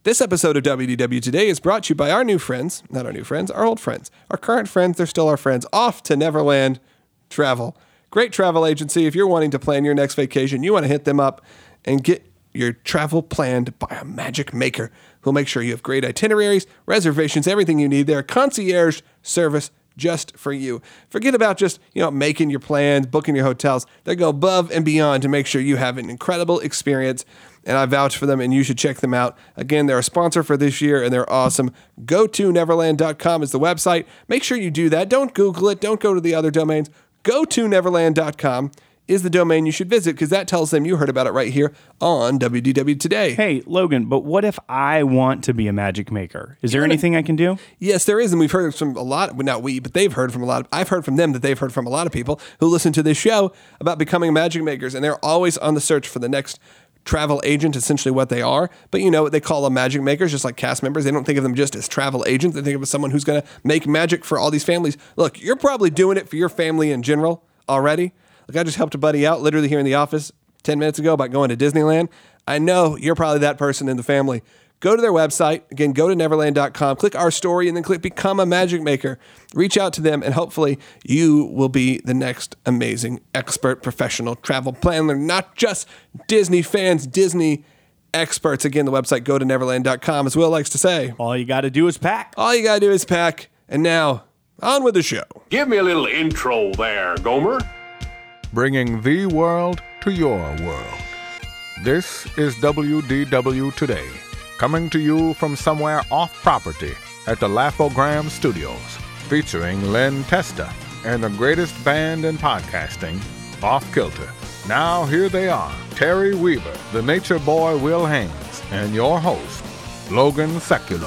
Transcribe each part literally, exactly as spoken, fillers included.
This episode of W D W Today is brought to you by our new friends, not our new friends, our old friends. Our current friends, they're still our friends. Off to Neverland Travel. Great travel agency. If you're wanting to plan your next vacation, you want to hit them up and get your travel planned by a magic maker who'll make sure you have great itineraries, reservations, everything you need. They're a concierge service just for you. Forget about just, you know, making your plans, booking your hotels. They go above and beyond to make sure you have an incredible experience, and I vouch for them, and you should check them out. Again, they're a sponsor for this year, and they're awesome. go to neverland dot com is the website. Make sure you do that. Don't Google it. Don't go to the other domains. go to neverland dot com is the domain you should visit, because that tells them you heard about it right here on W D W Today. Hey, Logan, but what if I want to be a magic maker? Is there You're anything gonna, I can do? Yes, there is, and we've heard from a lot, well, not we, but they've heard from a lot of, I've heard from them that they've heard from a lot of people who listen to this show about becoming magic makers, and they're always on the search for the next travel agent, essentially what they are. But you know, they call them magic makers, just like cast members. They don't think of them just as travel agents. They think of them as someone who's going to make magic for all these families. Look, you're probably doing it for your family in general already. Like, I just helped a buddy out literally here in the office ten minutes ago about going to Disneyland. I know you're probably that person in the family. Go to their website. Again, go to neverland dot com, click our story, and then click Become a Magic Maker. Reach out to them, and hopefully you will be the next amazing expert professional travel planner, not just Disney fans, Disney experts. Again, the website, go to neverland dot com, as Will likes to say. All you got to do is pack. All you got to do is pack. And now, on with the show. Give me a little intro there, Gomer. Bringing the world to your world. This is W D W Today, coming to you from somewhere off property at the Laugh-O-Gram Studios, featuring Len Testa and the greatest band in podcasting, Off Kilter. Now here they are, Terry Weaver, the nature boy Will Haynes, and your host, Logan Seculo.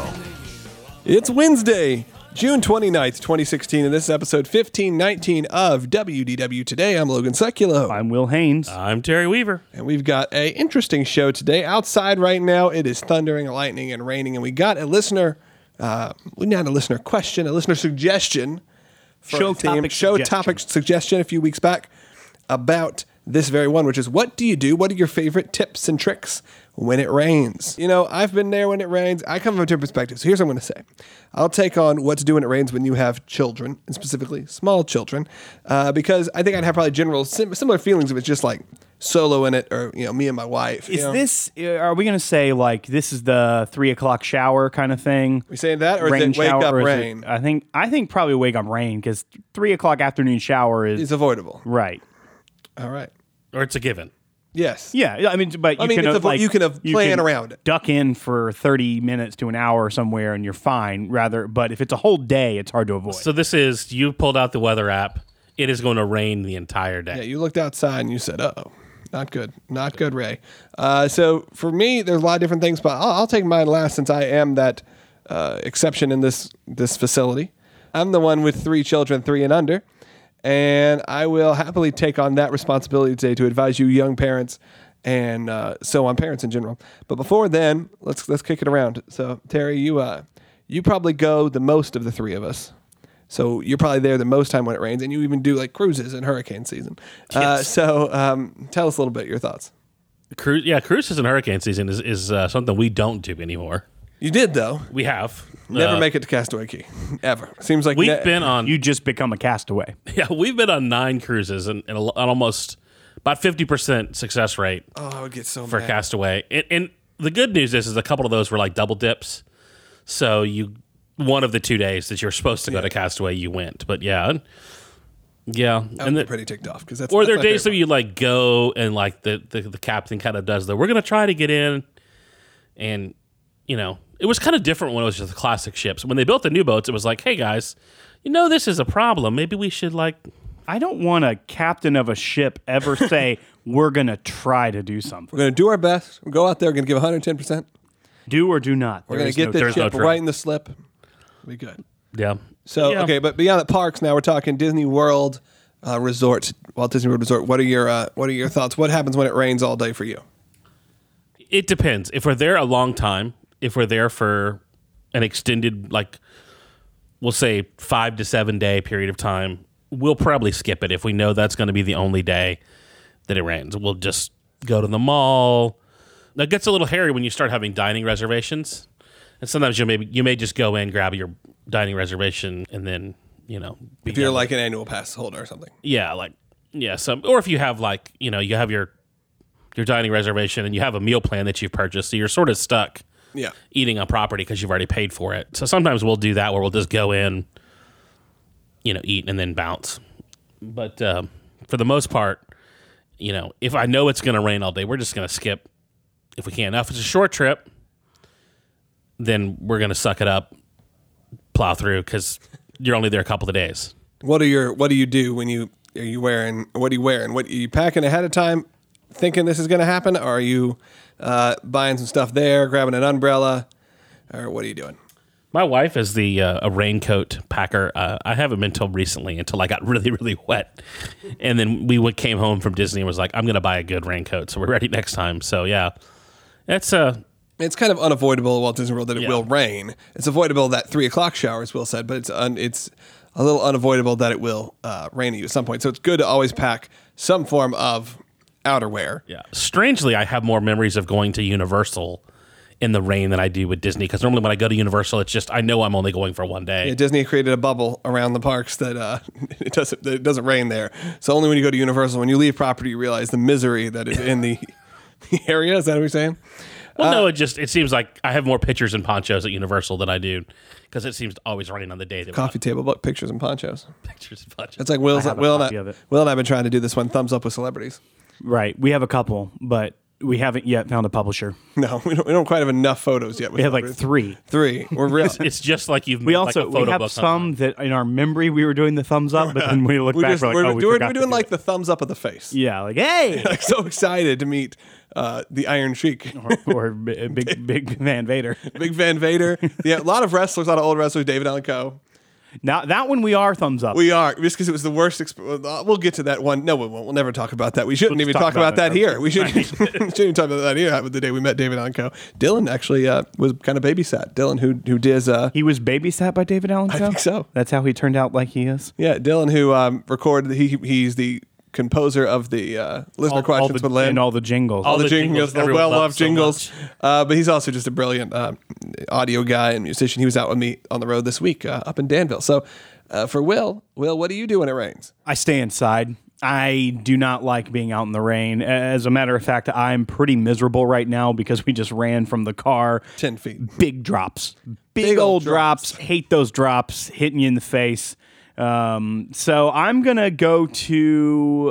It's Wednesday, June twenty-ninth, twenty sixteen, and this is episode fifteen nineteen of W D W Today. I'm Logan Seculo. I'm Will Haynes. I'm Terry Weaver. And we've got a interesting show today. Outside right now, it is thundering, lightning, and raining, and we got a listener, uh, we not a listener question, a listener suggestion. For Show a theme, topic Show suggestion. topic suggestion a few weeks back about this very one, which is, what do you do? What are your favorite tips and tricks when it rains? You know, I've been there when it rains. I come from a different perspective. So here's what I'm going to say. I'll take on what to do when it rains when you have children, and specifically small children, uh, because I think I'd have probably general sim- similar feelings if it's just like solo in it, or, you know, me and my wife. Is you know? this, uh, are we going to say like this is the three o'clock shower kind of thing? We saying that, or Rain is it wake shower, up or is it- rain? I think I think probably wake up rain, because three o'clock afternoon shower is It's avoidable. right. All right. Or it's a given. Yes. Yeah, I mean, but you I mean, can it's uh, a- like you can have plan around it. Duck in for thirty minutes to an hour somewhere, and you're fine. Rather, but if it's a whole day, it's hard to avoid. So this is, you pulled out the weather app. It is going to rain the entire day. Yeah, you looked outside and you said, uh-oh, not good. Not good, Ray. Uh, so for me, there's a lot of different things, but I'll, I'll take mine last, since I am that uh, exception in this this facility. I'm the one with three children, three and under, and I will happily take on that responsibility today to advise you young parents, and uh, so on, parents in general. But before then, let's let's kick it around. So Terry, you uh, you probably go the most of the three of us. So you're probably there the most time when it rains, and you even do like cruises in hurricane season. Uh, Yes. so um, tell us a little bit your thoughts. Cru- yeah, cruises in hurricane season is, is uh, something we don't do anymore. You did, though. We have. Never Uh, make it to Castaway Key, ever. Seems like We've ne- been on, you just become a castaway. yeah, we've been on nine cruises and, and a, an almost about fifty percent success rate Oh, I would get so for mad. Castaway. And, and the good news is, is a couple of those were like double dips. So you, one of the two days that you're supposed to go to Castaway, you went. But yeah, yeah. I would And be the, pretty ticked off, because that's or that's there are my days that favorite. you like go and like the, the, the captain kind of does the, we're going to try to get in. And, you know, it was kind of different when it was just the classic ships. When they built the new boats, it was like, hey guys, you know, this is a problem. Maybe we should like, I don't want a captain of a ship ever say we're gonna try to do something. We're going to do our best. We'll go out there, we're going to give one hundred ten percent. Do or do not. We're There going is to get no- this there's no ship try. right in the slip. Be good. yeah. So, Yeah. okay, but beyond the parks now, we're talking Disney World uh, Resort, Walt Disney World Resort. What are your uh, What are your thoughts? What happens when it rains all day for you? It depends. If we're there a long time, if we're there for an extended, like, we'll say five to seven day period of time, we'll probably skip it if we know that's going to be the only day that it rains. We'll just go to the mall, That gets a little hairy when you start having dining reservations. And sometimes you maybe you may just go in, grab your dining reservation, and then, you know. Be If you're done like with- an annual pass holder or something. Yeah, like, yeah. Some, or if you have like, you know, you have your your dining reservation and you have a meal plan that you've purchased, so you're sort of stuck Yeah. eating on property because you've already paid for it. So sometimes we'll do that where we'll just go in, you know, eat and then bounce. But um, for the most part, you know, if I know it's going to rain all day, we're just going to skip if we can. Now, if it's a short trip, then we're going to suck it up, plow through, because you're only there a couple of days. What are your What do you do when you are you wearing? What are you wearing? What are you packing ahead of time, thinking this is going to happen? Or are you uh, buying some stuff there, grabbing an umbrella, or what are you doing? My wife is the uh, a raincoat packer. Uh, I haven't been till recently until I got really, really wet. And then we went, came home from Disney and was like, I'm going to buy a good raincoat. So we're ready next time. So, yeah, it's uh, It's kind of unavoidable at Walt Disney World that it Yeah. will rain. It's avoidable that three o'clock shower, as Will said, but it's un, it's a little unavoidable that it will uh, rain at you at some point. So it's good to always pack some form of outerwear. yeah. Strangely, I have more memories of going to Universal in the rain than I do with Disney. Because normally when I go to Universal, it's just, I know I'm only going for one day. Yeah, Disney created a bubble around the parks that uh, it doesn't that it doesn't rain there. So only when you go to Universal, when you leave property, you realize the misery that is in the, the area. Is that what you're saying? Well, no, it just, it seems like I have more pictures and ponchos at Universal than I do. Because it seems to always rain on the day that Coffee table book, pictures and ponchos. we have pictures and ponchos. It's like Will's, have a Will, and copy I, of it. Will and I have been trying to do this one, thumbs up with celebrities. Right. We have a couple, but we haven't yet found a publisher. No, we don't, we don't quite have enough photos yet. With We have like celebrities. three. Three. We're real. It's just like you've We made also like a photo we have book some online. that in our memory we were doing the thumbs up, but then we look We're, back just, we're like, we're, oh, we doing, forgot we're to doing do like it. the thumbs up of the face. Yeah, like hey, Like so excited to meet uh, the Iron Sheik, or, or b- big big Van Vader. Big Van Vader. Yeah, a lot of wrestlers, a lot of old wrestlers. David Allen Coe. Now that one we are thumbs up. We are just because it was the worst. Exp- we'll get to that one. No, we won't. We'll never talk about that. We shouldn't We'll even just talk, talk about, about that it. here. We shouldn't, shouldn't even talk about that here. The day we met David Allen Coe. Dylan actually uh, was kind of babysat. Dylan, who who did. Uh, he was babysat by David Allen Coe? I think so. That's how he turned out like he is. yeah, Dylan, who um, recorded. He he's the composer of the uh, listener All, all questions the, with Lynn. and all the jingles. all All the the jingles, jingles the everyone well-loved loves so jingles. much. uh, but he's also just a brilliant uh, audio guy and musician. He was out with me on the road this week uh, up in Danville. So uh, for Will, Will, what do you do when it rains? I stay inside. I do not like being out in the rain. As a matter of fact, I'm pretty miserable right now because we just ran from the car. Ten feet. Big drops. Big, Big old old drops. drops. Hate those drops hitting you in the face. Um, so I'm going to go to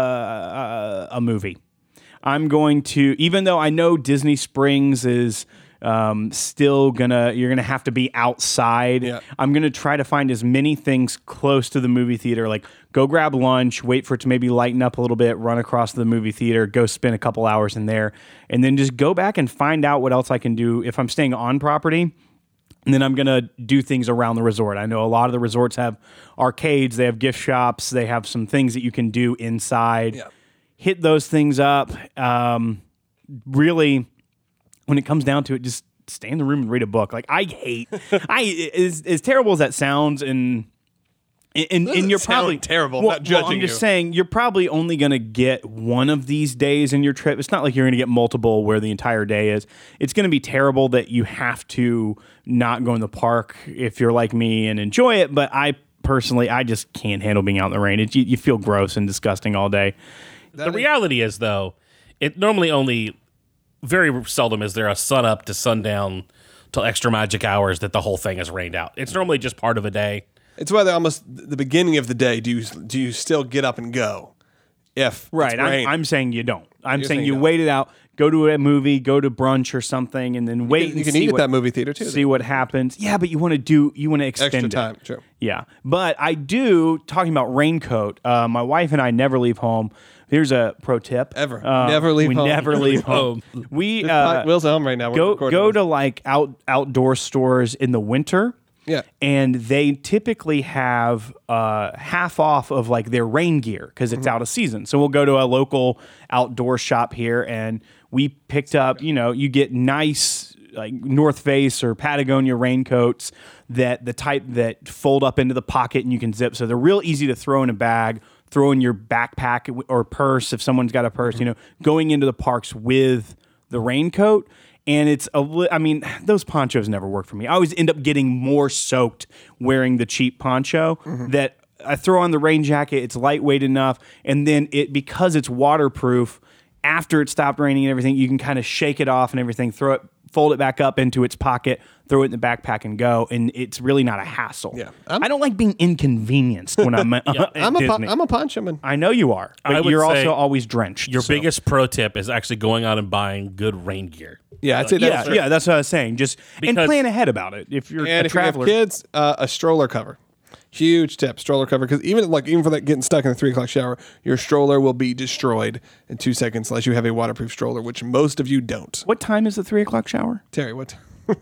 uh, a movie. I'm going to, even though I know Disney Springs is um, still gonna, you're gonna have to be outside. Yeah. I'm gonna try to find as many things close to the movie theater, like go grab lunch, wait for it to maybe lighten up a little bit, run across to the movie theater, go spend a couple hours in there, and then just go back and find out what else I can do if I'm staying on property. And then I'm going to do things around the resort. I know a lot of the resorts have arcades, they have gift shops, they have some things that you can do inside. Yeah. Hit those things up. Um, really, when it comes down to it, just stay in the room and read a book. Like, I hate, I as, as terrible as that sounds, and and, and, Doesn't you're sound probably terrible. I'm Well, not judging well, I'm just you. saying you're probably only going to get one of these days in your trip. It's not like you're going to get multiple where the entire day is. It's going to be terrible that you have to not go in the park if you're like me and enjoy it. But I personally, I just can't handle being out in the rain. It, you, you feel gross and disgusting all day. The reality is, though, it normally only very seldom is there a sun up to sundown till extra magic hours that the whole thing is rained out. It's normally just part of a day. It's whether almost the beginning of the day. Do you do you still get up and go? If Right. it's I'm, rain? I'm saying you don't. I'm You're saying saying you no. wait it out, go to a movie, go to brunch or something, and then wait you and can see eat at what, that movie theater too. see what happens. Yeah, but you want to do, you want to extend Extra it. time, true. Yeah. But I do, talking about raincoat, uh, my wife and I never leave home. Here's a pro tip. Ever. Uh, Never leave we home. never leave home. We uh, Will's at home right now. We're go recording go this. to like out outdoor stores in the winter. Yeah. And they typically have uh, half off of like their rain gear because it's out of season. So we'll go to a local outdoor shop here and we picked up, you know, you get nice like North Face or Patagonia raincoats that the type that fold up into the pocket and you can zip. So they're real easy to throw in a bag, throw in your backpack or purse if someone's got a purse, you know, going into the parks with the raincoat. And it's a li- I mean, those ponchos never work for me. I always end up getting more soaked wearing the cheap poncho Mm-hmm. that I throw on the rain jacket. It's lightweight enough. And then it because it's waterproof, after it stopped raining and everything, you can kind of shake it off and everything, throw it, fold it back up into its pocket, throw it in the backpack and go. And it's really not a hassle. Yeah. I'm- I don't like being inconvenienced when I'm at I'm a, Disney. pon- I'm a poncho man. I know you are, I but would you're say also always drenched. Your so. biggest pro tip is actually going out and buying good rain gear. Yeah, I'd say that's Yeah, yeah, that's what I was saying. Just and Because- plan ahead about it. If you're And a if you traveler, have kids, uh, a stroller cover. Huge tip, stroller cover, because even like even for that getting stuck in the three o'clock shower, your stroller will be destroyed in two seconds unless you have a waterproof stroller, which most of you don't. what time is the three o'clock shower? Terry, what?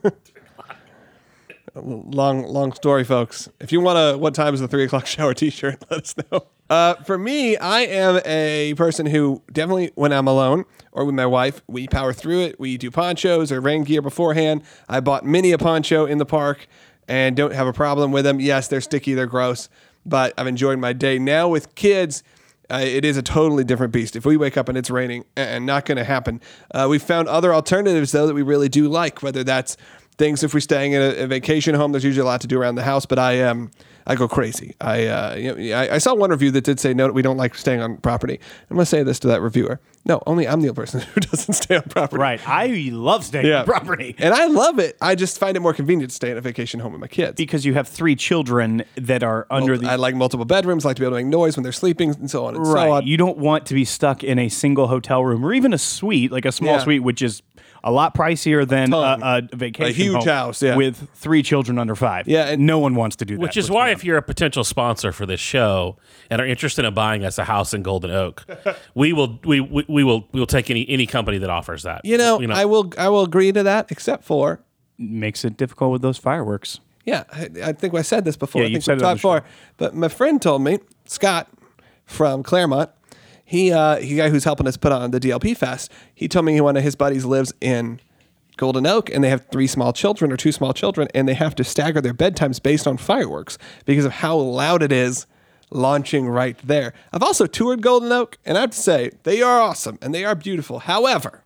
long, long story, folks. If you want a "What time is the three o'clock shower" T-shirt, let us know. Uh, for me, I am a person who definitely, when I'm alone or with my wife, we power through it. We do ponchos or rain gear beforehand. I bought many a poncho in the park and don't have a problem with them. Yes, they're sticky, they're gross, but I've enjoyed my day. Now with kids, uh, it is a totally different beast. If we wake up and it's raining, and not going to happen. Uh, we found other alternatives though that we really do like, whether that's things if we're staying in a, a vacation home. There's usually a lot to do around the house, but I um I go crazy. I uh you know, I, I saw one review that did say no, we don't like staying on property. I'm gonna say this to that reviewer. No, only I'm the person who doesn't stay on property. Right. I love staying Yeah. on property And I love it. I just find it more convenient to stay in a vacation home with my kids. because you have three children that are under the. I like multiple bedrooms, like to be able to make noise when they're sleeping, and so on and right. so on. You don't want to be stuck in a single hotel room or even a suite, like a small Yeah. suite, which is a lot pricier than ton. a, a vacation A huge home house, yeah. with three children under five. Yeah, and- no one wants to do that. Which is let's why, be if you're a potential sponsor for this show and are interested in buying us a house in Golden Oak, we will we, we, we will we will take any any company that offers that. You know, I will I will agree to that, except for honest. Makes it difficult with those fireworks. yeah, I, I think I said this before. Yeah, I you've think said we've it on talked the show. before. But my friend told me, Scott from Claremont, he uh he guy who's helping us put on the D L P Fest. He told me one of his buddies lives in Golden Oak, and they have three small children or two small children, and they have to stagger their bedtimes based on fireworks because of how loud it is launching right there. I've also toured Golden Oak, and I have to say they are awesome and they are beautiful. However,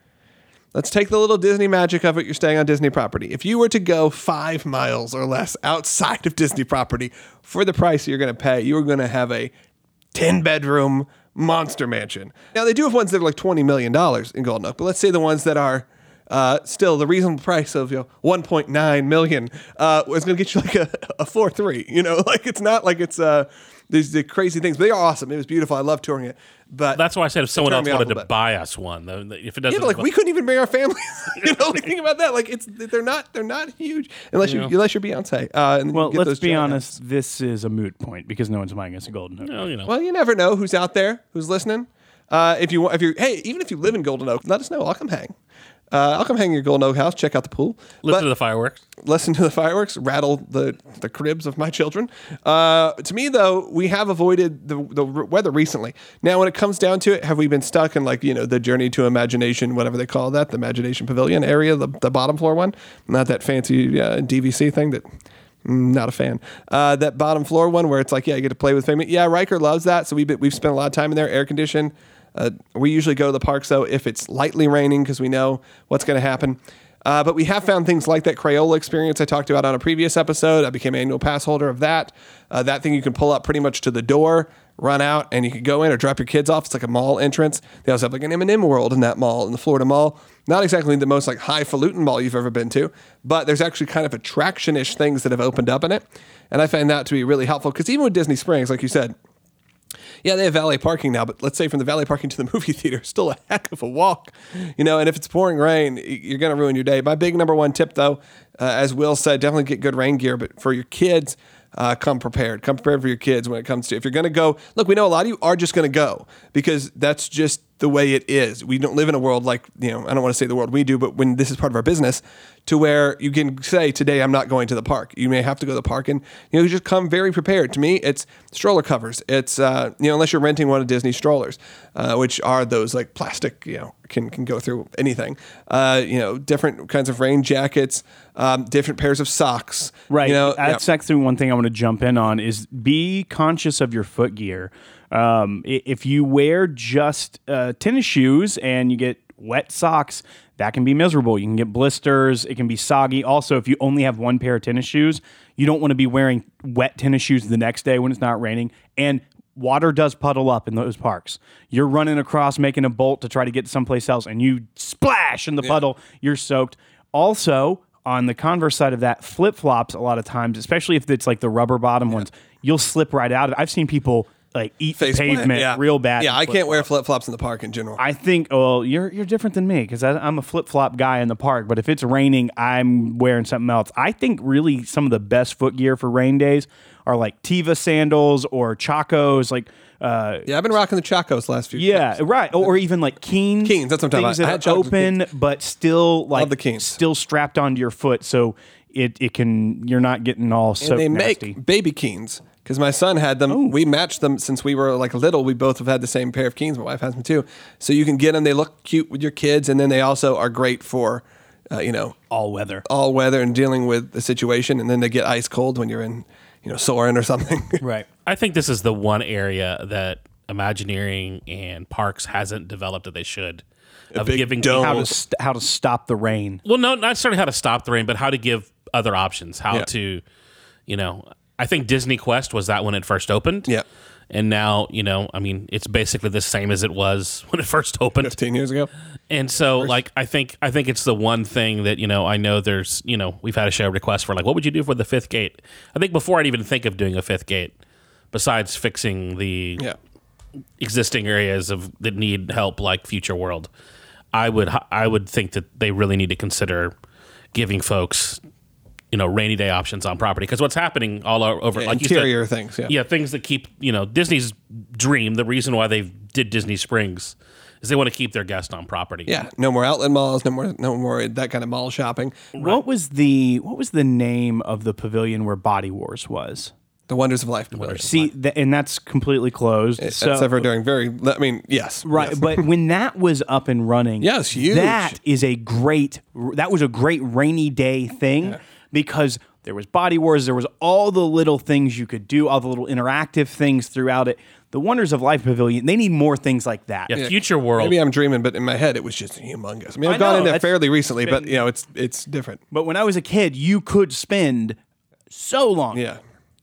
let's take the little Disney magic of it. You're staying on Disney property. If you were to go five miles or less outside of Disney property for the price you're going to pay, you're going to have a ten bedroom monster mansion. Now, they do have ones that are like twenty million dollars in Golden Oak, but let's say the ones that are uh, still the reasonable price of you know, one point nine million uh, is going to get you like a, a four three. You know, like it's not like it's uh, these the crazy things, but they are awesome. It was beautiful. I love touring it. But That's why I said if someone turned else me off wanted a to bit. buy us one, though, if it doesn't, yeah, but like we couldn't even bring our families. you know, like think about that. Like it's they're not they're not huge unless you Yeah. unless you're Beyonce. Uh, and you Well, get let's those be giant honest. This is a moot point because no one's buying us a Golden Oak. Well, you know, Well, you never know who's out there, who's listening. Uh, if you want, if you're, hey, even if you live in Golden Oak, let us know. I'll come hang. Uh, I'll come hang in your Golden Oak house. Check out the pool. listen But to the fireworks. listen to the fireworks. Rattle the the cribs of my children. Uh, to me, though, we have avoided the the weather recently. Now, when it comes down to it, have we been stuck in like you know the Journey to Imagination, whatever they call that, the Imagination Pavilion area, the the bottom floor one, not that fancy uh, D V C thing that. mm, Not a fan. Uh, that bottom floor one where it's like, yeah, you get to play with family. Yeah, Riker loves that. So we've been, we've spent a lot of time in there, air conditioned. Uh, we usually go to the parks though if it's lightly raining because we know what's going to happen. Uh, but we have found things like that Crayola experience I talked about on a previous episode. I became an annual pass holder of that. Uh, that thing you can pull up pretty much to the door, run out, and you can go in or drop your kids off. It's like a mall entrance. They also have like an M and M World in that mall, in the Florida Mall. Not exactly the most like highfalutin mall you've ever been to, but there's actually kind of attraction-ish things that have opened up in it. And I find that to be really helpful because even with Disney Springs, like you said, yeah, they have valet parking now, but let's say from the valet parking to the movie theater, still a heck of a walk, you know, and if it's pouring rain, y- you're going to ruin your day. My big number one tip, though, uh, as Will said, definitely get good rain gear, but for your kids, uh, come prepared. Come prepared for your kids when it comes to, if you're going to go, look, we know a lot of you are just going to go because that's just the way it is. We don't live in a world like, you know, I don't want to say the world we do, but when this is part of our business, to where you can say, today I'm not going to the park. You may have to go to the park and, you know, you just come very prepared. To me, it's stroller covers. It's, uh, you know, unless you're renting one of Disney strollers, uh, which are those like plastic, you know, can, can go through anything. Uh, you know, different kinds of rain jackets, um, different pairs of socks. Right. You know, That's yeah. actually one thing I want to jump in on is be conscious of your foot gear. Um, i- if you wear just uh, tennis shoes and you get wet socks, that can be miserable. You can get blisters. It can be soggy. Also, if you only have one pair of tennis shoes, you don't want to be wearing wet tennis shoes the next day when it's not raining. And water does puddle up in those parks. You're running across, making a bolt to try to get to someplace else, and you splash in the yeah. puddle. You're soaked. Also, on the converse side of that, flip-flops a lot of times, especially if it's like the rubber bottom yeah. ones, you'll slip right out of it. I've seen people like eat Face the pavement plant, yeah. real bad. Yeah, I can't wear flip-flops in the park in general. I think, well, you're you're different than me because I'm a flip-flop guy in the park, but if it's raining, I'm wearing something else. I think really some of the best foot gear for rain days are like Tiva sandals or Chacos, like uh, yeah, I've been rocking the Chacos last few. Yeah, years. right, or, or even like Keens. Keens, that's what I'm talking things about. That are open but still like Love the Keens. Still strapped onto your foot, so it it can you're not getting all soaked. And they nasty. make baby Keens because my son had them. Oh. We matched them since we were like little. We both have had the same pair of Keens. My wife has them too. So you can get them. They look cute with your kids, and then they also are great for. Uh, you know, all weather, all weather, and dealing with the situation, and then they get ice cold when you're in, you know, Soarin' or something. Right. I think this is the one area that Imagineering and parks hasn't developed that they should. A of big giving dome. how to st- how to stop the rain. Well, no, not necessarily how to stop the rain, but how to give other options. How Yeah. to, you know, I think Disney Quest was that when it first opened. Yeah. And now, you know, I mean, it's basically the same as it was when it first opened. fifteen years ago. And so, like, I think I think it's the one thing that, you know, I know there's, you know, we've had a show request for, like, what would you do for the fifth gate? I think before I'd even think of doing a fifth gate, besides fixing the Yeah. existing areas of that need help, like Future World, I would I would think that they really need to consider giving folks, you know, rainy day options on property, because what's happening all over, Yeah, like interior you said, things, yeah. yeah, things that keep, you know, Disney's dream. The reason why they did Disney Springs is they want to keep their guests on property. Yeah, no more outlet malls, no more, no more that kind of mall shopping. What was the what was the name of the pavilion where Body Wars was? The Wonders of Life Pavilion. See, th- and that's completely closed. It- so, Except for during very, I mean, yes. right, yes. but when that was up and running, Yeah, it's huge. That is a great. That was a great rainy day thing Yeah. because there was Body Wars, there was all the little things you could do, all the little interactive things throughout it. The Wonders of Life Pavilion, they need more things like that. Yeah, Future World. Maybe I'm dreaming, but in my head, it was just humongous. I mean, I've I gone know, in there that's fairly recently, but, been- you know, it's it's different. But when I was a kid, you could spend so long. Yeah.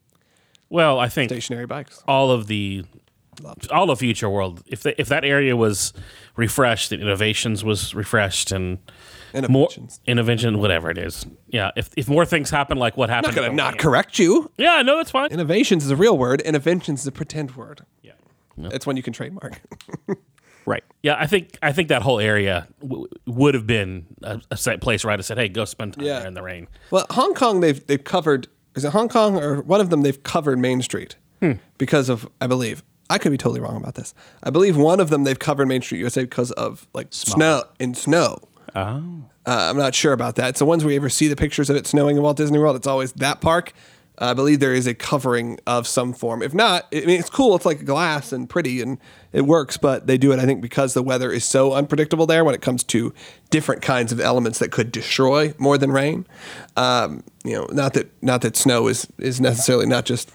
Well, I think Stationary bikes. all of the all of Future World, if the, if that area was refreshed, and Innovations was refreshed, and more Innovations. Innovation, whatever it is, yeah. If if more things happen like what I'm happened, not going to at not the- correct you. Yeah, no, that's fine. Innovations is a real word. Interventions is a pretend word. Yeah. It's one you can trademark. Right. Yeah, I think I think that whole area w- would have been a, a set place where I'd have said, "Hey, go spend time Yeah. there in the rain." Well, Hong Kong, they've they've covered. Is it Hong Kong or one of them? They've covered Main Street because of, I believe. I could be totally wrong about this. I believe one of them they've covered Main Street U S A because of like snow in snow. Oh. Uh, I'm not sure about that. So ones where you ever see the pictures of it snowing in Walt Disney World, it's always that park. Uh, I believe there is a covering of some form. If not, I mean, it's cool. It's like glass and pretty and it works, but they do it, I think, because the weather is so unpredictable there when it comes to different kinds of elements that could destroy more than rain. Um, you know, not that not that snow is, is necessarily not just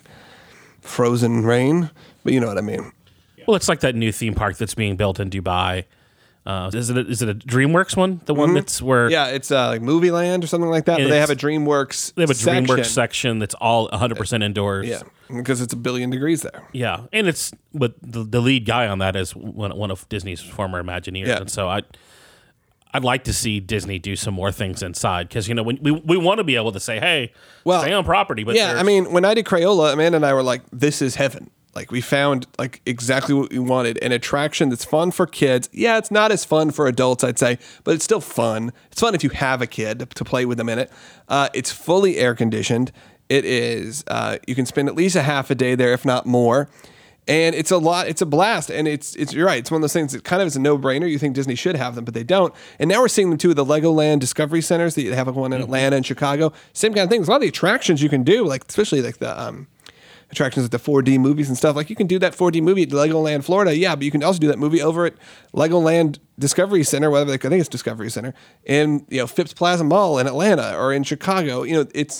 frozen rain, but you know what I mean. Well, it's like that new theme park that's being built in Dubai. Uh, is it a, is it a DreamWorks one? The one that's where Yeah, it's uh, like Movie Land or something like that, but And they have a it's- DreamWorks they have a section. DreamWorks section that's all one hundred percent indoors. Yeah, because it's a billion degrees there. Yeah, and it's but the, the lead guy on that is one, one of Disney's former Imagineers, Yeah. and so I I'd like to see Disney do some more things inside because you know when we we want to be able to say, hey, Well, stay on property, but yeah, there's- I mean, when I did Crayola, Amanda and I were like, "This is heaven." Like we found like exactly what we wanted, an attraction that's fun for kids. Yeah, it's not as fun for adults, I'd say, but it's still fun. It's fun if you have a kid to, to play with them in it. Uh, it's fully air conditioned. It is. Uh, you can spend at least a half a day there, if not more. And it's a lot. It's a blast. And it's it's you're right. It's one of those things that kind of is a no brainer. You think Disney should have them, but they don't. And now we're seeing them too with the Legoland Discovery Centers. They have one in Atlanta and Chicago. Same kind of thing. There's a lot of the attractions you can do, like especially like the um, attractions like the four D movies and stuff. Like you can do that four D movie at Legoland, Florida. Yeah, but you can also do that movie over at Legoland Discovery Center, whatever they, I think it's Discovery Center, in you know Phipps Plaza Mall in Atlanta or in Chicago. You know, it's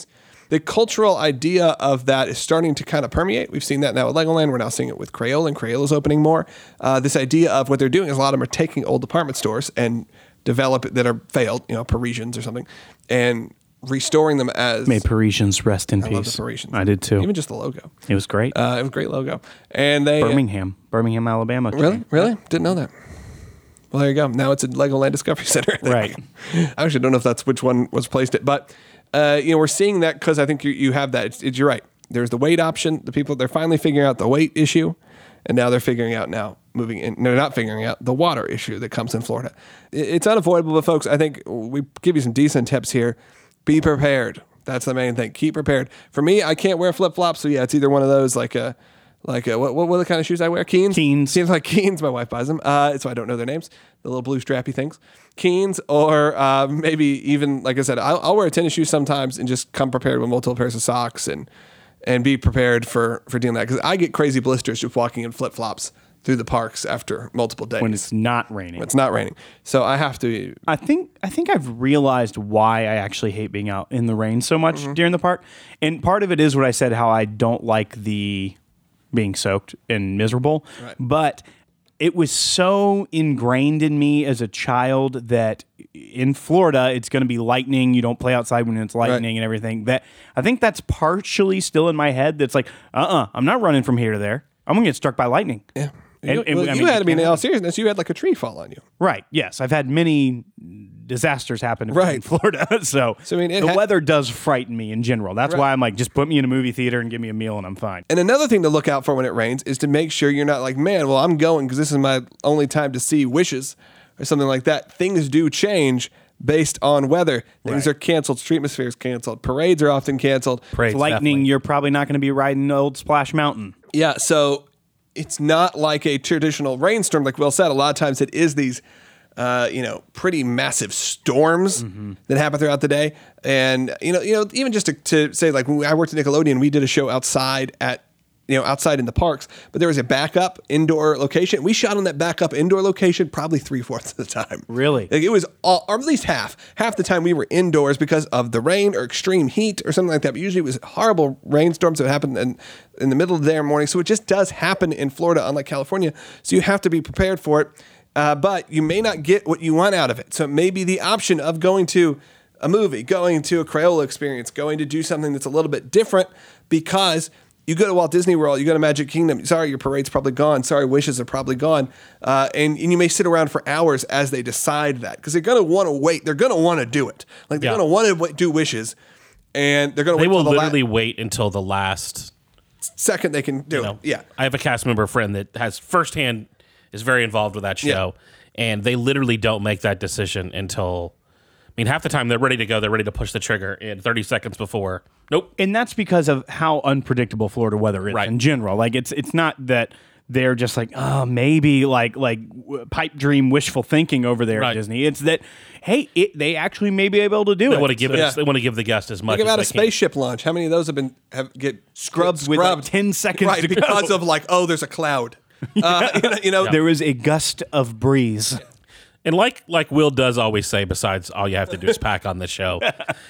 the cultural idea of that is starting to kind of permeate. We've seen that now at Legoland. We're now seeing it with Crayola, and Crayola's opening more. Uh, this idea of what they're doing is a lot of them are taking old department stores and develop that are failed, you know, Parisians or something, and restoring them as May Parisians rest in I peace. love the Parisians. I did too. Even just the logo. It was great. Uh, it was a great logo. And they Birmingham, Birmingham, Alabama. Really? Really? Didn't know that. Well, there you go. Now it's a Legoland Discovery Center. I think. Right. I actually don't know if that's which one was placed it, but uh, you know, we're seeing that because I think you, you have that. It's, it's, you're right. There's the weight option. The people, they're finally figuring out the weight issue, and now they're figuring out now moving in. No, they're not figuring out the water issue that comes in Florida. It, it's unavoidable, but folks, I think we give you some decent tips here. Be prepared. That's the main thing. Keep prepared. For me, I can't wear flip flops, so yeah, it's either one of those like a. Like, a, what, what what are the kind of shoes I wear? Keens? Keens. Seems like Keens. My wife buys them. Uh, so I don't know their names. The little blue strappy things. Keens, or uh, maybe even, like I said, I'll, I'll wear a tennis shoe sometimes and just come prepared with multiple pairs of socks and and be prepared for, for doing that. Because I get crazy blisters just walking in flip-flops through the parks after multiple days. When it's not raining. When it's not raining. So I have to... I think I think I've realized why I actually hate being out in the rain so much Mm-hmm. during the park. And part of it is what I said, how I don't like the... being soaked and miserable. Right. But it was so ingrained in me as a child that in Florida, it's going to be lightning. You don't play outside when it's lightning Right. and everything. That I think that's partially still in my head. That's like, uh-uh, I'm not running from here to there. I'm going to get struck by lightning. Yeah. And- you, and- well, I you mean, had, I it mean, can't in all happen. seriousness, you had like a tree fall on you. Right. Yes. I've had many disasters happen in Right. Florida. so So, I mean, it the ha- weather does frighten me in general. That's Right. why I'm like, just put me in a movie theater and give me a meal and I'm fine. And another thing to look out for when it rains is to make sure you're not like, man, well, I'm going because this is my only time to see Wishes or something like that. Things do change based on weather. Things Right. are canceled. Streetmosphere is canceled. Parades are often canceled. Parades, Lightning, definitely. you're probably not going to be riding Old Splash Mountain. Yeah, so it's not like a traditional rainstorm. Like Will said, a lot of times it is these, uh, you know, pretty massive storms that happen throughout the day. And, you know, you know, even just to, to say, like, when we, I worked at Nickelodeon, we did a show outside at, you know, outside in the parks, but there was a backup indoor location. We shot on that backup indoor location probably three-fourths of the time. Really? Like it was all, or at least half. Half the time we were indoors because of the rain or extreme heat or something like that. But usually it was horrible rainstorms that happened in, in the middle of the day or morning. So it just does happen in Florida, unlike California. So you have to be prepared for it. Uh, but you may not get what you want out of it. So it may be the option of going to a movie, going to a Crayola experience, going to do something that's a little bit different because you go to Walt Disney World, you go to Magic Kingdom. Sorry, your parade's probably gone. Sorry, Wishes are probably gone. Uh, and, and you may sit around for hours as they decide that because they're going to want to wait. They're going to want to do it. Like they're Yeah. going to want to do Wishes, and they're going to They wait will till the literally last wait until the last. second they can do You know, it. Yeah. I have a cast member friend that has firsthand is very involved with that show, and they literally don't make that decision until. I mean, half the time they're ready to go. They're ready to push the trigger, and thirty seconds before, nope. And that's because of how unpredictable Florida weather is Right. in general. Like it's it's not that they're just like, oh, maybe like like w- pipe dream wishful thinking over there Right. at Disney. It's that hey, it, they actually may be able to do They it. want to give it. Yeah. They want to give the guest as much. Think about a as they can. spaceship launch. How many of those have been have get Scrubbed get with, like, ten seconds right, to go. because of like, oh, there's a cloud. Uh, you know, you know There is a gust of breeze. And like like Will does always say, besides all you have to do is pack on the show,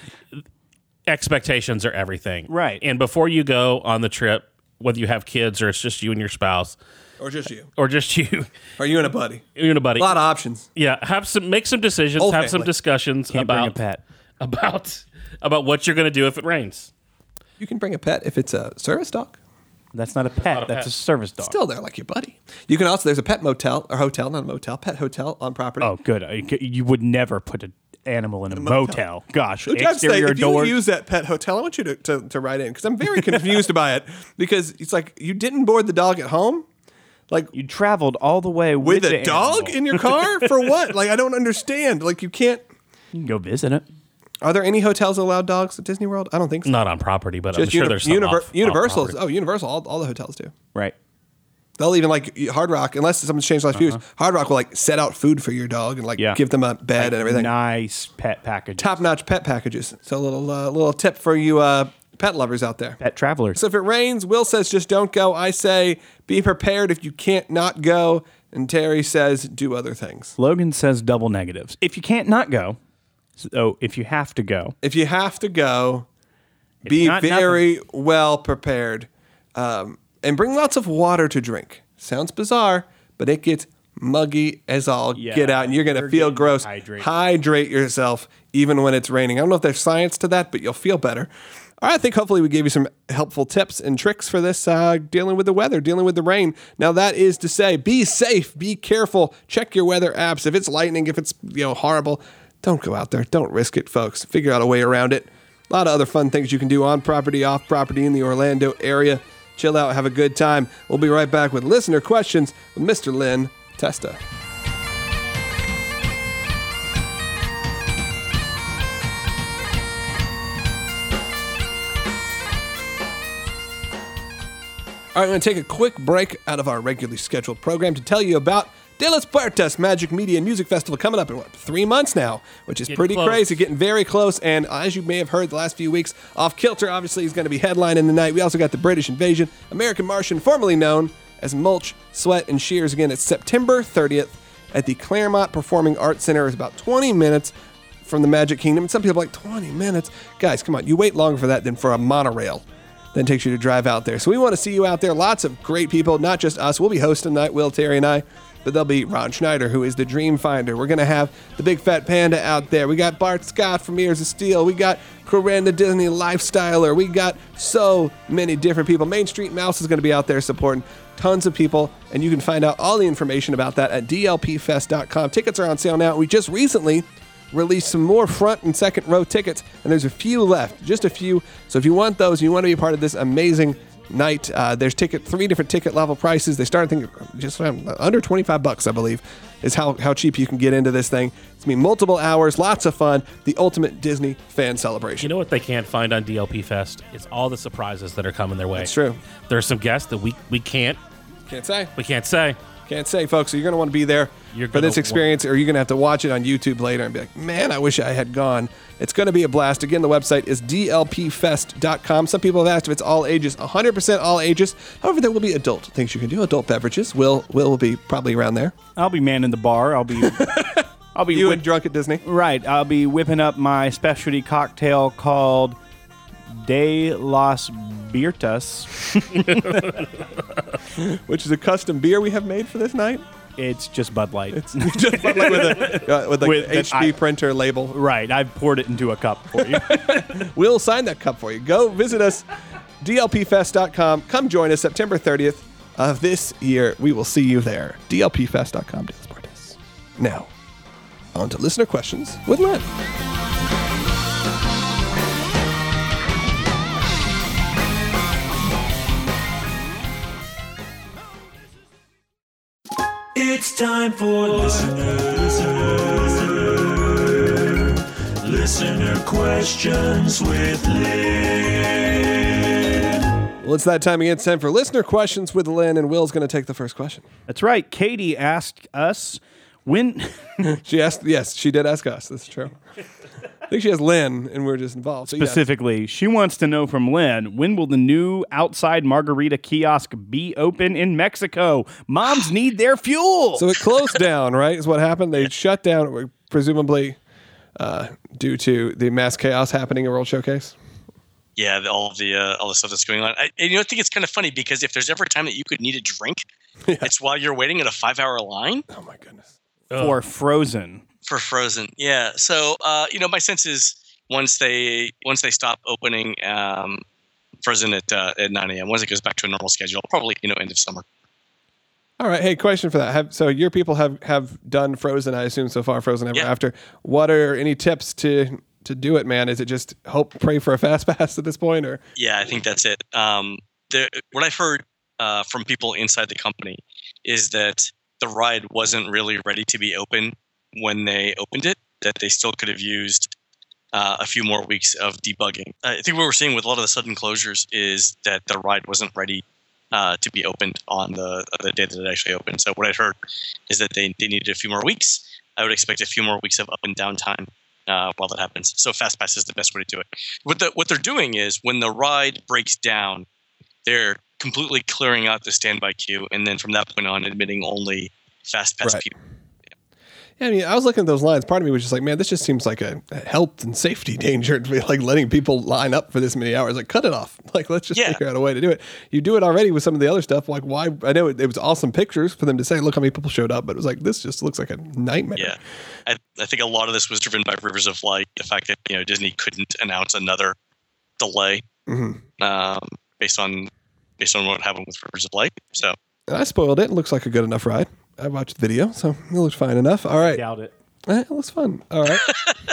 expectations are everything. Right. And before you go on the trip, whether you have kids or it's just you and your spouse or just you, or just you, or you and a buddy. you and a buddy. A lot of options. Yeah, have some make some decisions, Whole have some family. discussions Can't bring about a pet. about about what you're going to do if it rains. You can bring a pet if it's a service dog. That's not a pet. not a That's pet. a service dog. Still there like your buddy. You can also, there's a pet motel or hotel, not a motel, pet hotel on property. Oh, good. Uh, You you would never put an animal in a, motel. Gosh, Which I'd say, exterior if you doors. use that pet hotel, I want you to, to, to write in because I'm very confused by it because it's like you didn't board the dog at home. Like You traveled all the way with, with the a dog animal. in your car for what? Like I don't understand. Like you can't. You can go visit it. Are there any hotels that allow dogs at Disney World? I don't think so. Not on property, but I'm Just sure uni- there's some univer- off, off Universal. property. Oh, Universal. All, all the hotels do. Right. They'll even like Hard Rock, unless something's changed the last few years. Hard Rock will like set out food for your dog and like Yeah. give them a bed and everything. Nice pet package. Top notch pet packages. So a little uh, little tip for you uh, pet lovers out there. Pet travelers. So if it rains, Will says just don't go. I say be prepared if you can't not go. And Terry says do other things. Logan says double negatives. If you can't not go, so if you have to go, If you have to go, Be not very well prepared. Um, and bring lots of water to drink. Sounds bizarre, but it gets muggy as all Yeah, get out, and you're going to you're feel getting gross. dehydrated. Hydrate yourself even when it's raining. I don't know if there's science to that, but you'll feel better. All right, I think hopefully we gave you some helpful tips and tricks for this uh, dealing with the weather, dealing with the rain. Now, that is to say, be safe, be careful, check your weather apps. If it's lightning, if it's you know horrible, don't go out there. Don't risk it, folks. Figure out a way around it. A lot of other fun things you can do on property, off property in the Orlando area. Chill out, have a good time. We'll be right back with listener questions with Mister Lynn Testa. All right, I'm going to take a quick break out of our regularly scheduled program to tell you about De Las Puertas Magic Media and Music Festival coming up in, what, three months now, which is Getting pretty close. crazy, getting very close. And as you may have heard the last few weeks, Off Kilter obviously is going to be headlining the night. We also got the British Invasion, American Martian, formerly known as Mulch, Sweat, and Shears. Again, it's September thirtieth at the Claremont Performing Arts Center. It's about twenty minutes from the Magic Kingdom. And some people are like, twenty minutes? Guys, come on, you wait longer for that than for a monorail. Then takes you to drive out there. So we want to see you out there. Lots of great people, not just us. We'll be hosting tonight, Will, Terry, and I. But there'll be Ron Schneider, who is the Dream Finder. We're going to have the Big Fat Panda out there. We got Bart Scott from Ears of Steel. We got Corinne, the Disney Lifestyler. We got so many different people. Main Street Mouse is going to be out there supporting tons of people. And you can find out all the information about that at D L P fest dot com. Tickets are on sale now. We just recently released some more front and second row tickets, and there's a few left, just a few. So if you want those, and you want to be a part of this amazing night, uh, there's ticket three different ticket level prices. They start, I think, just um, under twenty-five bucks, I believe, is how, how cheap you can get into this thing. It's going to be multiple hours, lots of fun, the ultimate Disney fan celebration. You know what they can't find on D L P Fest? It's all the surprises that are coming their way. That's true. There's some guests that we we can't Can't say. we can't say. Can't say, folks. So you're going to want to be there You're for gonna this experience, or you're going to have to watch it on YouTube later and be like, man, I wish I had gone. It's going to be a blast. Again, the website is D L P fest dot com. Some people have asked if it's all ages. one hundred percent all ages. However, there will be adult things you can do, adult beverages. Will Will will be probably around there. I'll be manning the bar. I'll be. I'll be You whip- and drunk at Disney. right. I'll be whipping up my specialty cocktail called De Las Birtas. Which is a custom beer we have made for this night. It's just Bud Light. It's just like with a uh, with like With the the- H P I- printer label. right. I've poured it into a cup for you. We'll sign that cup for you. Go visit us, D L P fest dot com. Come join us September thirtieth of this year. We will see you there. D L P fest dot com. Now, on to listener questions with Lynn. It's time for listener, listener, listener questions with Lynn. Well, it's that time again. It's time for listener questions with Lynn, and Will's going to take the first question. That's right. Katie asked us when. She asked, yes, she did ask us. That's true. I think she has Lynn, and we're just involved. So yes. Specifically, she wants to know from Lynn, when will the new outside margarita kiosk be open in Mexico? Moms need their fuel. So it closed down, right? Is what happened. They shut down, presumably uh, due to the mass chaos happening at World Showcase. Yeah, the, all of the uh, all the stuff that's going on. I, and you know, I think it's kind of funny because if there's ever a time that you could need a drink, Yeah. it's while you're waiting in a five-hour line Oh my goodness. For Frozen. for Frozen. Yeah. So, uh, you know, my sense is once they once they stop opening um, Frozen at uh, at nine a.m., once it goes back to a normal schedule, probably you know end of summer. All right. Hey, question for that. Have, so your people have, have done Frozen, I assume, so far, Frozen Ever Yeah. After. What are any tips to to do it, man? Is it just hope, pray for a fast pass at this point, or? Yeah, I think that's it. Um, the, what I've heard uh, from people inside the company is that the ride wasn't really ready to be open when they opened it, that they still could have used uh, a few more weeks of debugging. I think what we're seeing with a lot of the sudden closures is that the ride wasn't ready uh, to be opened on the the day that it actually opened. So what I'd heard is that they, they needed a few more weeks. I would expect a few more weeks of up and down time uh, while that happens. So FastPass is the best way to do it. What the, what they're doing is when the ride breaks down, they're completely clearing out the standby queue, and then from that point on, admitting only FastPass Right. people. Yeah, I mean, I was looking at those lines. Part of me was just like, man, this just seems like a, a health and safety danger to be like letting people line up for this many hours. Like, cut it off. Like, let's just Yeah. figure out a way to do it. You do it already with some of the other stuff. Like, why? I know it, it was awesome pictures for them to say, look how many people showed up, but it was like, this just looks like a nightmare. Yeah, I, I think a lot of this was driven by Rivers of Light. The fact that you know Disney couldn't announce another delay Mm-hmm. um, based on based on what happened with Rivers of Light. So And I spoiled it. It looks like a good enough ride. I watched the video, so it looks fine enough. All right. Doubt it. Eh, it was fun. All right.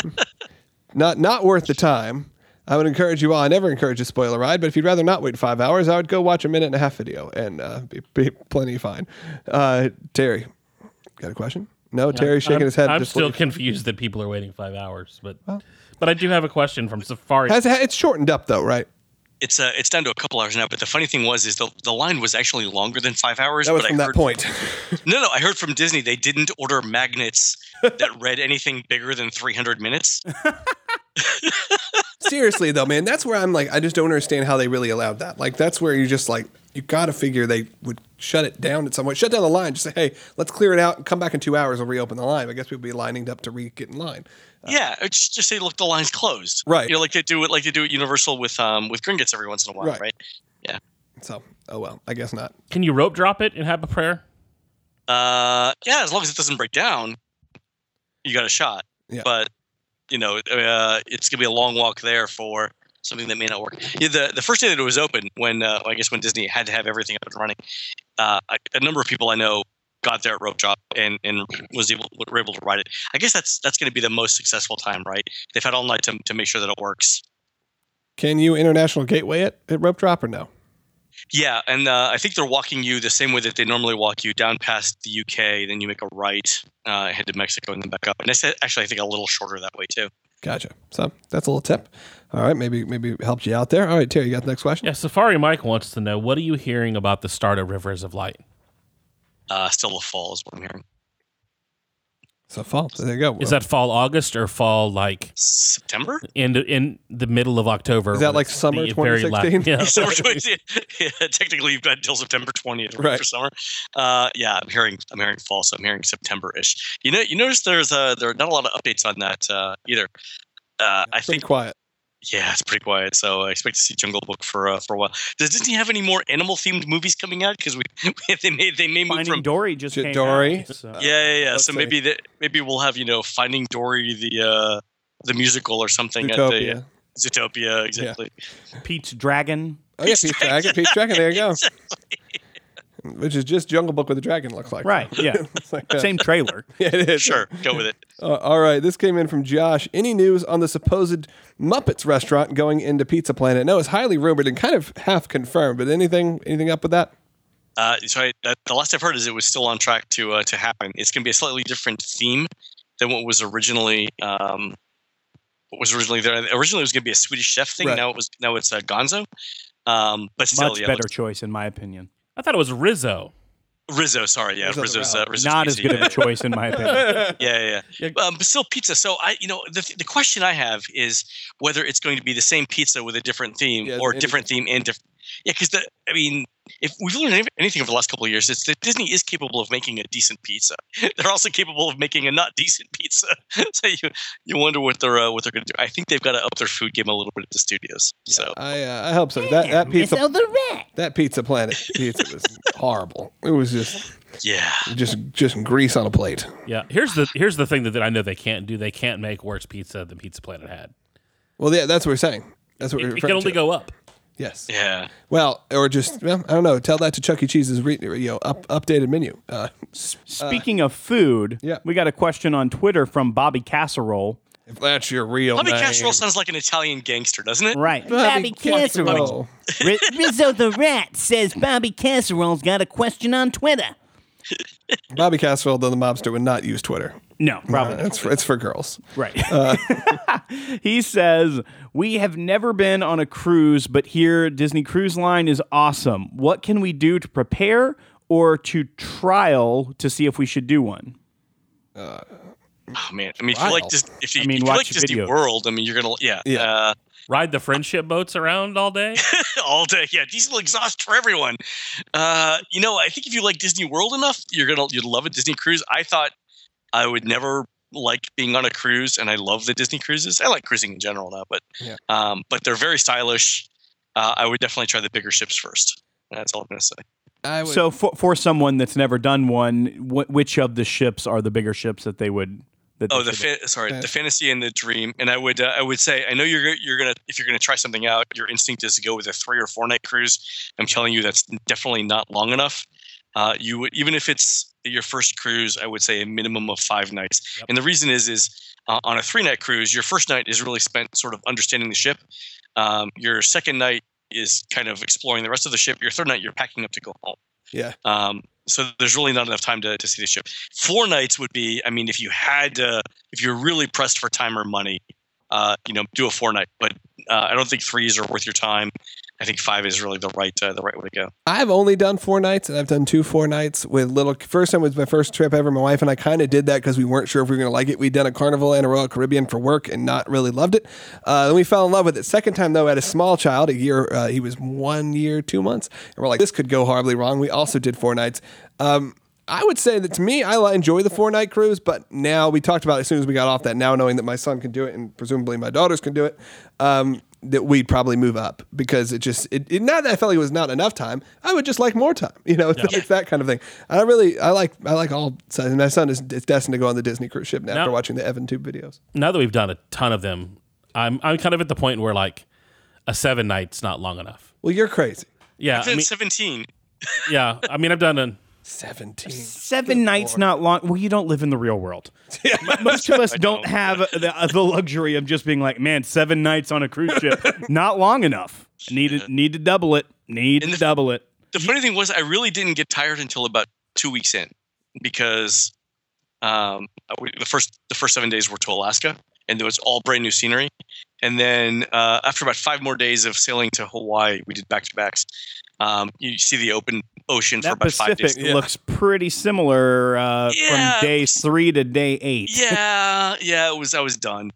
not not worth the time. I would encourage you all. I never encourage a spoiler ride, but if you'd rather not wait five hours, I would go watch a minute and a half video and uh, be, be plenty fine. Uh, Terry, got a question? No, Terry's shaking I'm, his head. I'm Just still leave. confused that people are waiting five hours, but but I do have a question from Safari. Has, it's shortened up though, right? it's uh, it's down to a couple hours now. But the funny thing was, is the the line was actually longer than five hours. That was but from I that heard, point. No, no, I heard from Disney they didn't order magnets that read anything bigger than three hundred minutes. Seriously though, man, that's where I'm like, I just don't understand how they really allowed that. Like, that's where you just like, you got to figure they would shut it down at some point. Shut down the line. Just say, hey, let's clear it out and come back in two hours. We'll reopen the line. I guess people will be lining up to re get in line. Yeah, or just, just say, look, the line's closed. Right. You know, like they do it, like they do at Universal with um with Gringotts every once in a while, Right. right? Yeah. So, oh well, I guess not. Can you rope drop it and have a prayer? Uh, yeah, as long as it doesn't break down, you got a shot. Yeah. But you know, uh, it's gonna be a long walk there for something that may not work. Yeah, the the first day that it was open, when uh, I guess when Disney had to have everything up and running, uh, I, a number of people I know got there at rope drop and, and was able were able to ride it. I guess that's that's going to be the most successful time, right? They've had all night to to make sure that it works. Can you international gateway it at rope drop or no? Yeah, and uh, I think they're walking you the same way that they normally walk you down past the U K, then you make a right, uh, head to Mexico, and then back up. And it's actually, I think, a little shorter that way too. Gotcha. So that's a little tip. All right, maybe maybe helped you out there. All right, Terry, you got the next question? Yeah, Safari Mike wants to know, what are you hearing about the start of Rivers of Light? Uh, still a fall is what I'm hearing. So fall. So there you go. Is that fall August or fall like September? in in the middle of October? Is that when like it's summer the very la- twenty sixteen? Yeah. Summer twenty yeah, technically, you've got until September twentieth Right. for summer. Uh, yeah, I'm hearing I'm hearing fall, so I'm hearing September-ish. You know, you notice there's uh, there are not a lot of updates on that uh, either. Uh, I Pretty think quiet. yeah, it's pretty quiet. So I expect to see Jungle Book for uh, for a while. Does Disney have any more animal themed movies coming out? Because we they may they may move Finding from Dory just J- came Dory. out. So. yeah yeah yeah. let's So see. maybe the, maybe we'll have you know Finding Dory the uh, the musical or something Zootopia. at the Zootopia exactly. Pete's Dragon. Oh yeah, Pete's Dragon. Pete's Dragon. There you go. Which is just Jungle Book with a dragon. Looks like Right, yeah. It's like that. Same trailer. Yeah, it is. Sure, go with it. Uh, all right, this came in from Josh. Any news on the supposed Muppets restaurant going into Pizza Planet? No, it's highly rumored and kind of half confirmed. But anything, anything up with that? Uh, so I, that, the last I've heard is it was still on track to uh, to happen. It's going to be a slightly different theme than what was originally um, what was originally there. Originally, it was going to be a Swedish Chef thing. Right. Now it was now it's uh, Gonzo. Um, but still, Much yeah, better let's- choice, in my opinion. I thought it was Rizzo. Rizzo. Sorry, yeah, Rizzo the Rizzo's uh, Rabbit. Rizzo's Not as pizza, good of yeah. a choice, in my opinion. Yeah, yeah, Yeah. yeah. Um, but still pizza. So I, you know, the the question I have is whether it's going to be the same pizza with a different theme Yeah, or and- different theme and different. Yeah, because the I mean, if we've learned any- anything over the last couple of years, it's that Disney is capable of making a decent pizza. They're also capable of making a not decent pizza. So you you wonder what they're uh, what they're going to do. I think they've got to up their food game a little bit at the studios. So I uh, I hope so. That that pizza that Pizza Planet pizza was horrible. It was just yeah, just just grease on a plate. Yeah. Here's the here's the thing that, that I know they can't do. They can't make worse pizza than Pizza Planet had. Well, yeah, that's what we're saying. That's what It, we're it referring can only to. go up. Yes. yeah. Well, or just well, I don't know. Tell that to Chuck E. Cheese's re, you know up, updated menu. Uh, Speaking of food, yeah. we got a question on Twitter from Bobby Casserole. if that's your real Bobby name. Casserole sounds like an Italian gangster, doesn't it? Right. Bobby Casserole. Ri- Rizzo the Rat says Bobby Casserole's got a question on Twitter. Bobby Casserole, though the mobster, would not use Twitter. No, probably Uh, not. it's for, it's for girls. Right. He says, we have never been on a cruise, but here Disney Cruise Line is awesome. What can we do to prepare or to trial to see if we should do one? Oh man, I mean, if you Wow. like just if you, I mean, if you watch like Disney videos. World, I mean, you're gonna yeah, Yeah. Uh, Ride the friendship boats around all day. all day. Yeah, diesel exhaust for everyone. Uh, you know, I think if you like Disney World enough, you're gonna you'd love a Disney cruise. I thought I would never like being on a cruise, and I love the Disney cruises. I like cruising in general now, but Yeah. um, but they're very stylish. Uh, I would definitely try the bigger ships first. That's all I'm going to say. I would, So for for someone that's never done one, wh- which of the ships are the bigger ships that they would? That Oh, they the should- fa- sorry, Okay. the fantasy and the dream. And I would uh, I would say I know you're go- you're gonna if you're gonna try something out, your instinct is to go with a three or four night cruise. I'm telling you, that's definitely not long enough. Uh, you would even if it's your first cruise, I would say a minimum of five nights. Yep. And the reason is is uh, on a three night cruise, your first night is really spent sort of understanding the ship. Um, your second night is kind of exploring the rest of the ship. Your third night, you're packing up to go home. yeah. Um, so there's really not enough time to, to see the ship. Four nights would be, I mean, if you had to, if you're really pressed for time or money, uh, you know, do a four night. But uh, I don't think threes are worth your time. I think five is really the right uh, the right way to go. I've only done four nights, and I've done two four nights with little. First time was my first trip ever. My wife and I kind of did that because we weren't sure if we were going to like it. We'd done a Carnival and a Royal Caribbean for work and not really loved it. Uh, then we fell in love with it. Second time though, I had a small child, a year. Uh, he was one year, two months, and we're like, this could go horribly wrong. We also did four nights. Um, I would say that to me, I li- enjoy the four night cruise, but now we talked about it as soon as we got off that. Now knowing that my son can do it and presumably my daughters can do it. Um, that we'd probably move up because it just it, it not that I felt like it was not enough time. I would just like more time. You know, it's, it's that kind of thing. I really I like I like all sides. My son is, is destined to go on the Disney cruise ship now Now- after watching the Evan Tube videos. Now that we've done a ton of them, I'm I'm kind of at the point where like a seven night's not long enough. Well, you're crazy. Yeah, I've I been mean, seventeen. yeah. I mean, I've done a Seventeen. Seven nights, not long. Well, you don't live in the real world. M- Most of us don't don't. have the, the luxury of just being like, man, seven nights on a cruise ship, not long enough. Need to, need to double it. Need And to the- double it. The funny thing was, I really didn't get tired until about two weeks in, because um, we, the first the first seven days were to Alaska, and there was all brand new scenery. And then uh, after about five more days of sailing to Hawaii, we did back to backs. Um, you see the open ocean for That about five Pacific days. looks pretty similar uh, Yeah, from day it was- three to day eight. Yeah, yeah, it was. I was done,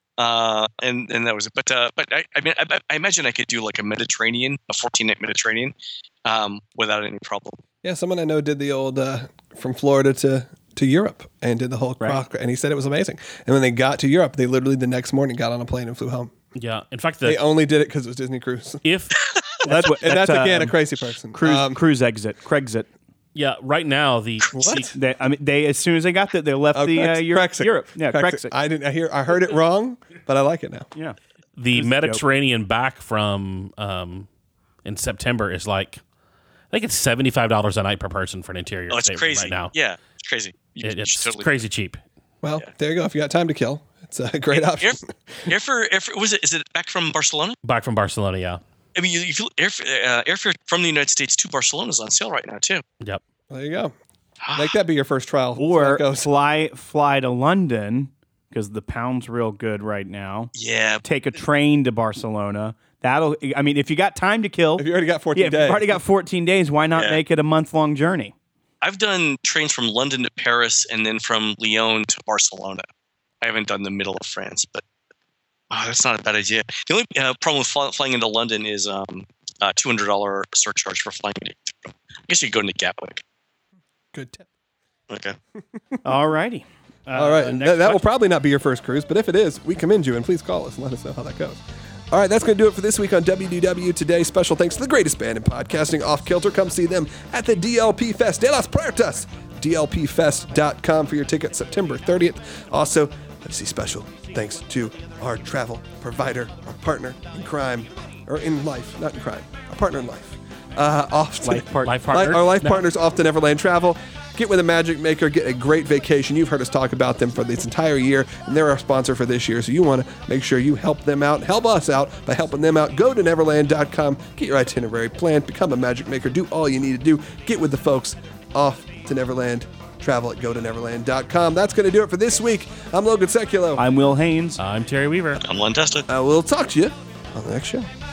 uh, and and that was it. But uh, but I, I mean, I, I imagine I could do like a Mediterranean, a fourteen night Mediterranean, um, without any problem. Yeah, someone I know did the old uh, from Florida to to Europe and did the whole croc, and he said it was amazing. And when they got to Europe, they literally the next morning got on a plane and flew home. yeah. In fact, They the only did it because it was Disney Cruise. if That's what. And that's, that's, again um, a crazy person. Cruise, Um, cruise exit. Craigsit. yeah, right now the What? They, I mean, they as soon as they got there, they left Oh, the uh, Crex- Europe. Crexit. Europe. Yeah, Crexit. Crexit. I didn't I hear I heard it wrong, but I like it now. Yeah. the This is Mediterranean back from um, in September is like I think it's seventy five dollars a night per person for an interior Oh, it's stay crazy. right now. Yeah, it's crazy. You, It- you it's should totally crazy cheap. Well, there you go. If you got time to kill, it's a great option. Air, airfare, airfare, was it? Is it back from Barcelona? Back from Barcelona, yeah. I mean, you, if you, airfare, uh, airfare from the United States to Barcelona is on sale right now too. Yep. There you go. Make that be your first trial. See how Or it goes. fly fly to London because the pound's real good right now. Yeah, Take a train to Barcelona. That'll. I mean, if you got time to kill, If you already got fourteen yeah, if days, you've already got fourteen days. Why not Yeah. make it a month long journey? I've done trains from London to Paris and then from Lyon to Barcelona. I haven't done the middle of France, but oh, that's not a bad idea. The only uh, problem with fly, flying into London is um, uh, two hundred dollars surcharge for flying. Into, I guess you could go into Gatwick. good tip. Okay. All righty. Uh, All right, next that, that will question. probably not be your first cruise, but if it is, we commend you and please call us and let us know how that goes. All right, that's going to do it for this week on W D W Today. Special thanks to the greatest band in podcasting, Off Kilter. Come see them at the D L P Fest de las Puertas. D L P fest dot com for your tickets September thirtieth. Also, let's see, special thanks to our travel provider, our partner in crime, or in life, not in crime, our partner in life. Uh, off to, Life part- Life Li- partner. Our life No. partners off to Neverland Travel. Get with a Magic Maker, get a great vacation. You've heard us talk about them for this entire year, and they're our sponsor for this year. So you want to make sure you help them out, help us out by helping them out. Go to neverland dot com, get your itinerary planned, become a Magic Maker, do all you need to do. Get with the folks off to Neverland Travel at go to neverland dot com. That's going to do it for this week. I'm Logan Seculo. I'm Will Haynes. I'm Terry Weaver. I'm Len Testa. Uh, we'll talk to you on the next show.